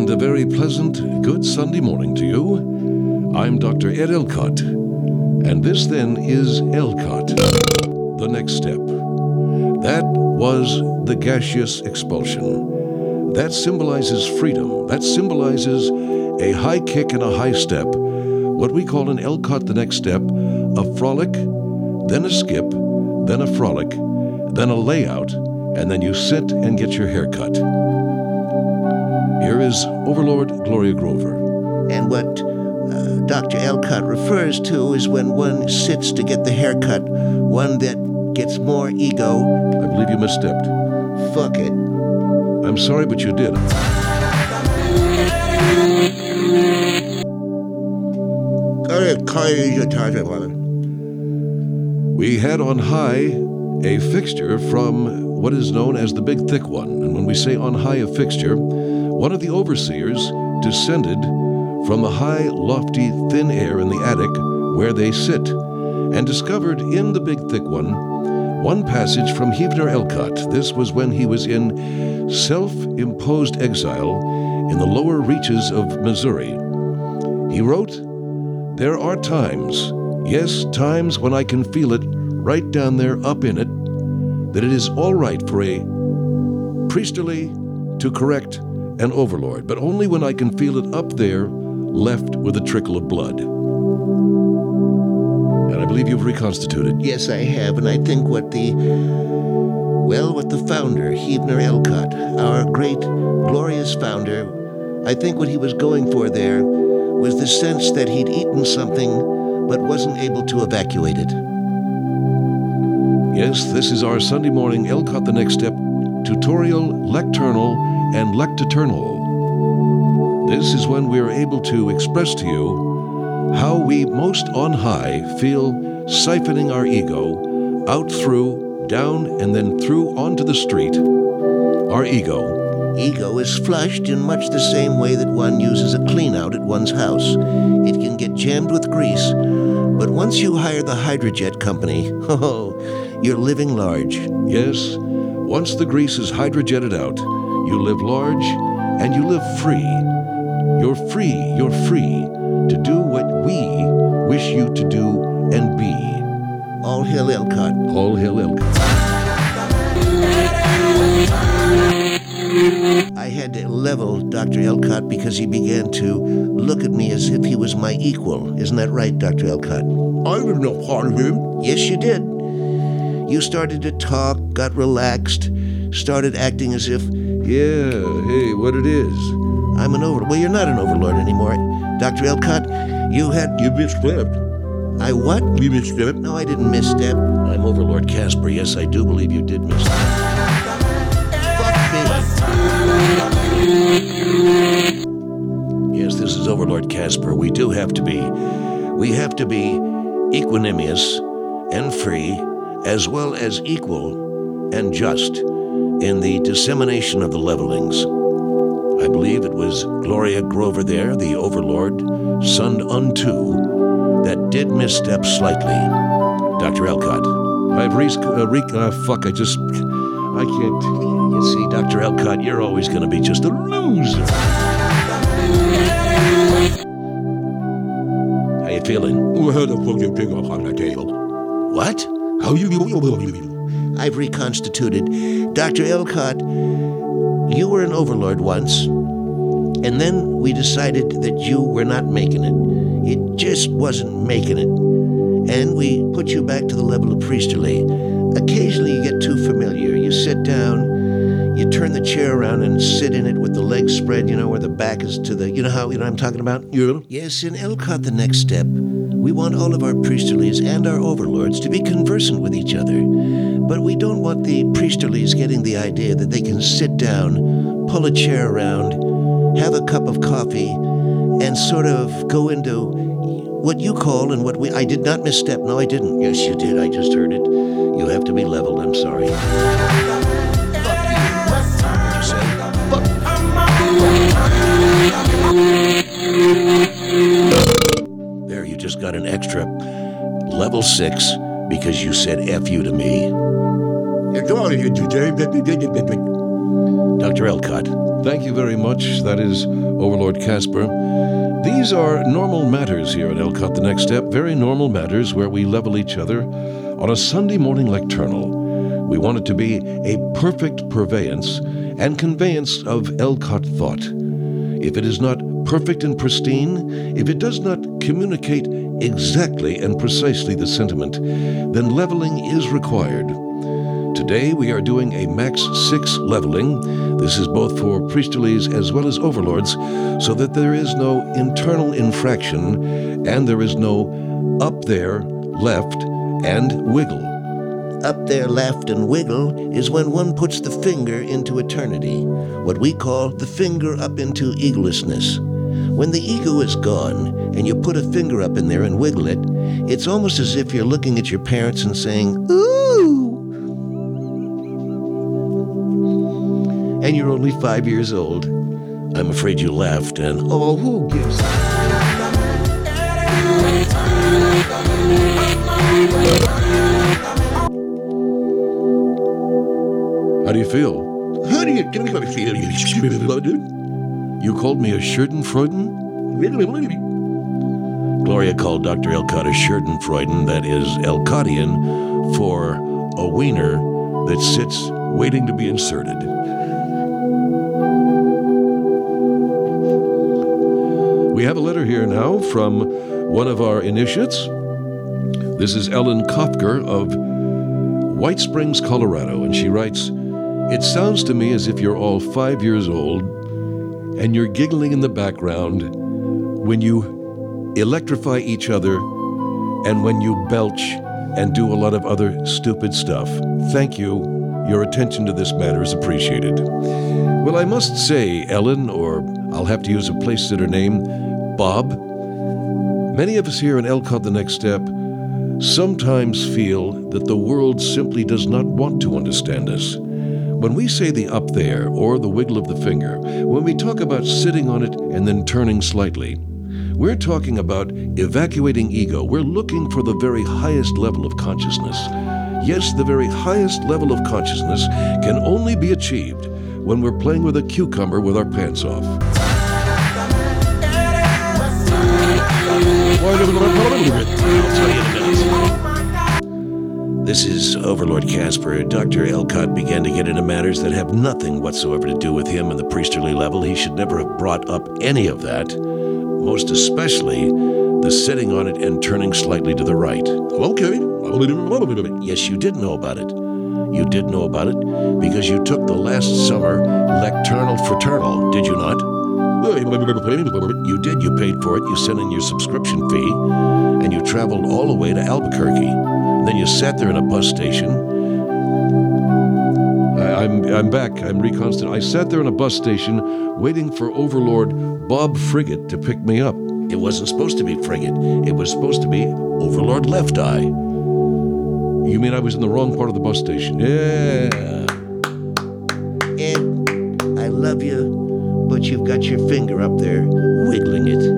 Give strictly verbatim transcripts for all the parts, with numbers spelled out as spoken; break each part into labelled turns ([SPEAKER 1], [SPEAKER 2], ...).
[SPEAKER 1] And a very pleasant, good Sunday morning to you. I'm Doctor Ed Elcott, and this then is Elcott, the next step. That was the gaseous expulsion. That symbolizes freedom. That symbolizes a high kick and a high step, what we call an Elcott the next step, a frolic, then a skip, then a frolic, then a layout, and then you sit and get your hair cut. Here is Overlord Gloria Grover.
[SPEAKER 2] And what uh, Doctor Elcott refers to is when one sits to get the haircut, one that gets more ego.
[SPEAKER 1] I believe you misstepped.
[SPEAKER 2] Fuck it.
[SPEAKER 1] I'm sorry, but you did. We had on high a fixture from what is known as the Big Thick One. And when we say on high a fixture, one of the overseers descended from the high, lofty, thin air in the attic where they sit and discovered in the Big Thick One one passage from Heavener Elcott. This was when he was in self-imposed exile in the lower reaches of Missouri. He wrote, "There are times, yes, times when I can feel it right down there up in it, that it is all right for a priesterly to correct an overlord, but only when I can feel it up there left with a trickle of blood." And I believe you've reconstituted.
[SPEAKER 2] Yes, I have, and I think what the, well, what the founder, Heavener Elcott, our great, glorious founder, I think what he was going for there was the sense that he'd eaten something but wasn't able to evacuate it.
[SPEAKER 1] Yes, this is our Sunday morning Elcott the Next Step tutorial, lecternal, and lectiternal. This is when we are able to express to you how we most on high feel siphoning our ego out through, down, and then through onto the street. Our ego.
[SPEAKER 2] Ego is flushed in much the same way that one uses a clean-out at one's house. It can get jammed with grease, but once you hire the Hydrojet company, oh, you're living large.
[SPEAKER 1] Yes, once the grease is hydrojetted out, you live large and you live free. You're free, you're free to do what we wish you to do and be.
[SPEAKER 2] All hail Elcott.
[SPEAKER 1] All hail Elcott.
[SPEAKER 2] I had to level Doctor Elcott because he began to look at me as if he was my equal. Isn't that right, Doctor Elcott?
[SPEAKER 3] I was no part of him.
[SPEAKER 2] Yes, you did. You started to talk, got relaxed, started acting as if,
[SPEAKER 1] yeah, hey, what it is.
[SPEAKER 2] I'm an overlord. Well, you're not an overlord anymore. Doctor Elcott, you had...
[SPEAKER 3] You misstepped.
[SPEAKER 2] I what?
[SPEAKER 3] You misstepped.
[SPEAKER 2] No, I didn't misstep.
[SPEAKER 1] I'm Overlord Casper. Yes, I do believe you did misstep.
[SPEAKER 2] Fuck me.
[SPEAKER 1] Yes, this is Overlord Casper. We do have to be. We have to be equanimous and free, as well as equal and just in the dissemination of the levelings. I believe it was Gloria Grover there, the Overlord, sunned unto, that did misstep slightly. Doctor Elcott. I've re- uh, re- uh, fuck, I just, I can't. You see, Doctor Elcott, you're always going to be just a loser. How you feeling?
[SPEAKER 3] Where the fuck you pick up on the table?
[SPEAKER 1] What?
[SPEAKER 3] How you...
[SPEAKER 2] I've reconstituted. Doctor Elcott, you were an overlord once, and then we decided that you were not making it. It just wasn't making it. And we put you back to the level of priesterly. Occasionally you get too familiar. You sit down, you turn the chair around and sit in it with the legs spread, you know, where the back is to the, you know how, you know what I'm talking about?
[SPEAKER 3] Yeah.
[SPEAKER 2] Yes, in Elcott the Next Step, we want all of our priesterlies and our overlords to be conversant with each other. But we don't want the priesterlies getting the idea that they can sit down, pull a chair around, have a cup of coffee, and sort of go into what you call and what we... I did not misstep. No, I didn't. Yes, you did. I just heard it. You have to be leveled. I'm sorry. Fuck you. What'd you say? Fuck. There, you just got an extra level six because you said F you to me.
[SPEAKER 3] You're going to do
[SPEAKER 2] Doctor Elcott.
[SPEAKER 1] Thank you very much. That is Overlord Casper. These are normal matters here at Elcott The Next Step, very normal matters where we level each other on a Sunday morning lecturnal. We want it to be a perfect purveyance and conveyance of Elcott thought. If it is not perfect and pristine, if it does not communicate exactly and precisely the sentiment, then leveling is required. Today we are doing a Max six leveling. This is both for priestlies as well as overlords, so that there is no internal infraction and there is no up there, left, and wiggle.
[SPEAKER 2] Up there, left, and wiggle is when one puts the finger into eternity, what we call the finger up into egolessness. When the ego is gone and you put a finger up in there and wiggle it, it's almost as if you're looking at your parents and saying, ooh! And you're only five years old. I'm afraid you laughed, and oh, who gives?
[SPEAKER 1] How do you feel?
[SPEAKER 3] How do you get me feel?
[SPEAKER 1] You called me a Schadenfreude?
[SPEAKER 2] Gloria called Doctor Elcott a Schadenfreude, that is Elcottian for a wiener that sits
[SPEAKER 1] Waiting to be inserted. We have a letter here now from one of our initiates. This is Ellen Kopker of White Springs, Colorado, and she writes, "It sounds to me as if you're all five years old and you're giggling in the background when you electrify each other and when you belch and do a lot of other stupid stuff. Thank you. Your attention to this matter is appreciated." Well, I must say, Ellen, or I'll have to use a place sitter name, Bob, many of us here in Elcott The Next Step sometimes feel that the world simply does not want to understand us. When we say the up there or the wiggle of the finger, when we talk about sitting on it and then turning slightly, we're talking about evacuating ego. We're looking for the very highest level of consciousness. Yes, the very highest level of consciousness can only be achieved when we're playing with a cucumber with our pants off.
[SPEAKER 2] I'll tell you in a minute. This is Overlord Casper. Doctor Elcott began to get into matters that have nothing whatsoever to do with him and the priestly level. He should never have brought up any of that, most especially the sitting on it and turning slightly to the right.
[SPEAKER 3] Okay.
[SPEAKER 2] Yes, you did know about it. You did know about it because you took the last summer lecturnal fraternal, did you not? You did. You paid for it. You sent in your subscription fee, and you traveled all the way to Albuquerque. And then you sat there in a bus station.
[SPEAKER 1] I, I'm I'm back. I'm reconstituted. I sat there in a bus station waiting for Overlord Bob Frigate to pick me up.
[SPEAKER 2] It wasn't supposed to be Frigate. It was supposed to be Overlord Left Eye.
[SPEAKER 1] You mean I was in the wrong part of the bus station? Yeah.
[SPEAKER 2] Ed, I love you, but you've got your finger up there, wiggling it.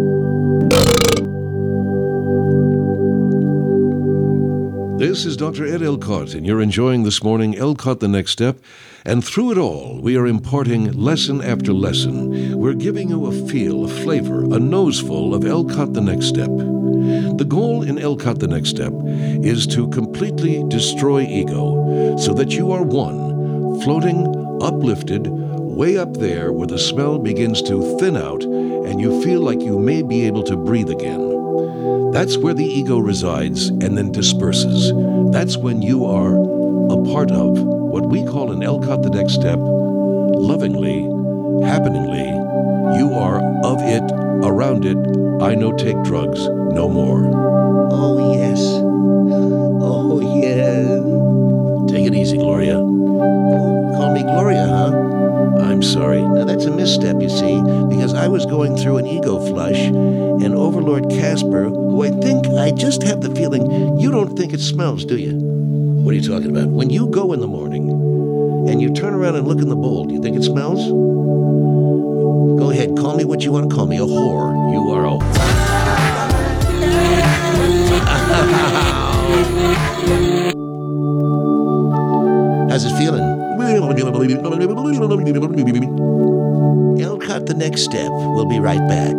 [SPEAKER 1] This is Doctor Ed Elcott, and you're enjoying this morning Elcott The Next Step. And through it all, we are imparting lesson after lesson. We're giving you a feel, a flavor, a noseful of Elcott The Next Step. The goal in Elcott The Next Step is to completely destroy ego so that you are one, floating, uplifted, way up there where the smell begins to thin out and you feel like you may be able to breathe again. That's where the ego resides and then disperses. That's when you are a part of what we call in Elcott The Next Step, lovingly, happeningly, you are of it, around it. I know take drugs, no more.
[SPEAKER 2] Oh, yes. Oh, yeah. Take it easy, Gloria. Oh, call me Gloria, huh? I'm sorry. Now, that's a misstep, you see, because I was going through an ego flush, and Overlord Casper, who I think, I just have the feeling, you don't think it smells, do you? What are you talking about? When you go in the morning, and you turn around and look in the bowl, do you think it smells? Go ahead, call me what you want to call me, a whore. You are a How's it feeling? Elcott, the next step. We'll be right back.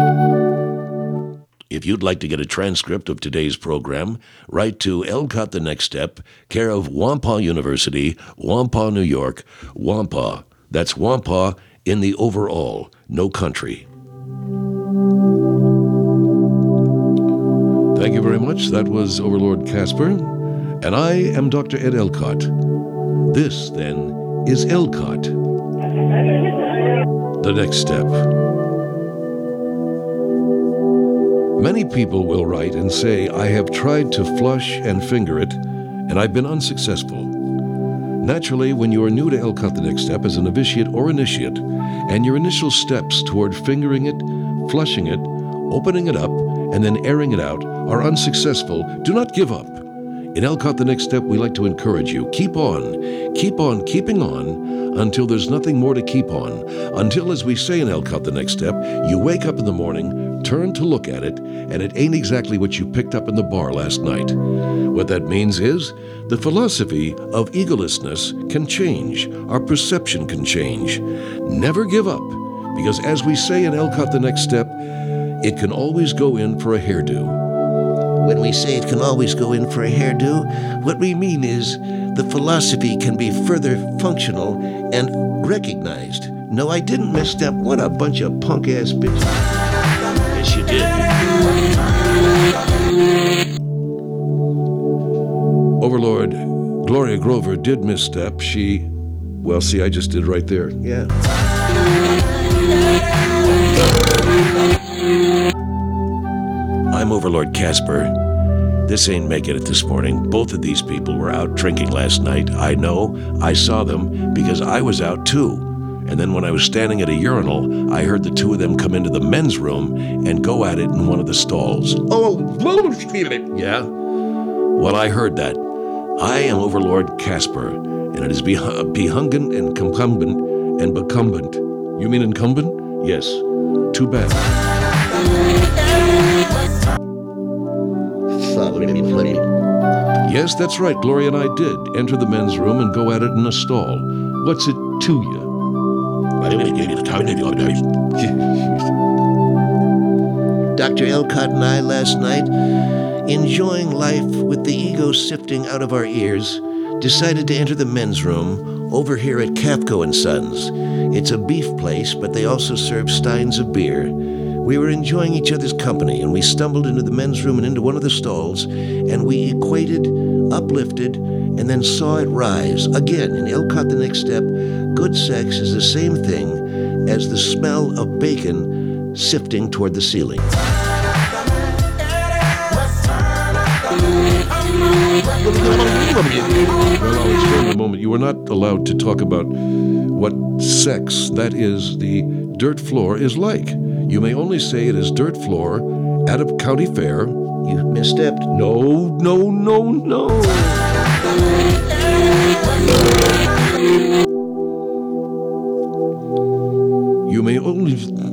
[SPEAKER 1] If you'd like to get a transcript of today's program, write to Elcott the Next Step, care of Wampah University, Wampah, New York, Wampah. That's Wampah in the overall, no country. Thank you very much. That was Overlord Casper, and I am Doctor Ed Elcott. This, then, is Elcott, the Next Step. Many people will write and say, I have tried to flush and finger it, and I've been unsuccessful. Naturally, when you are new to Elcott the Next Step as a novitiate or initiate, and your initial steps toward fingering it, flushing it, opening it up, and then airing it out are unsuccessful, do not give up. In Elcott the Next Step, we like to encourage you. Keep on, keep on, keeping on until there's nothing more to keep on. Until, as we say in Elcott the Next Step, you wake up in the morning, turn to look at it, and it ain't exactly what you picked up in the bar last night. What that means is the philosophy of egolessness can change. Our perception can change. Never give up, because as we say in Elcott the Next Step, it can always go in for a hairdo.
[SPEAKER 2] When we say it can always go in for a hairdo, what we mean is the philosophy can be further functional and recognized. No, I didn't misstep. What a bunch of punk-ass bitches. Yes, you did.
[SPEAKER 1] Overlord Gloria Grover did misstep. She, well, see, I just did right there.
[SPEAKER 2] Yeah.
[SPEAKER 1] I'm Overlord Casper. This ain't making it this morning. Both of these people were out drinking last night. I know. I saw them because I was out too. And then when I was standing at a urinal, I heard the two of them come into the men's room and go at it in one of the stalls.
[SPEAKER 3] Oh,
[SPEAKER 1] yeah? Well, I heard that. I am Overlord Casper, and it is beh- behungent and incumbent and becumbent. You mean incumbent? Yes. Too bad. Yes, that's right. Gloria and I did enter the men's room and go at it in a stall. What's it to you?
[SPEAKER 2] Doctor Elcott and I last night, enjoying life with the ego sifting out of our ears, decided to enter the men's room over here at Kafko and Sons. It's a beef place, but they also serve steins of beer. We were enjoying each other's company, and we stumbled into the men's room and into one of the stalls, and we equated, uplifted, and then saw it rise. Again, in Elcott the Next Step, good sex is the same thing as the smell of bacon sifting toward the ceiling.
[SPEAKER 1] Well, I'll explain in a moment. You are not allowed to talk about what sex, that is, the dirt floor, is like. You may only say it is dirt floor at a county fair.
[SPEAKER 2] You misstepped.
[SPEAKER 1] No, no, no, no. You may only...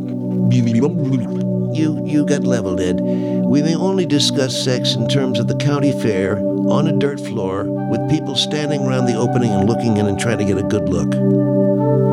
[SPEAKER 2] You, you got leveled, Ed. We may only discuss sex in terms of the county fair, on a dirt floor, with people standing around the opening and looking in and trying to get a good look.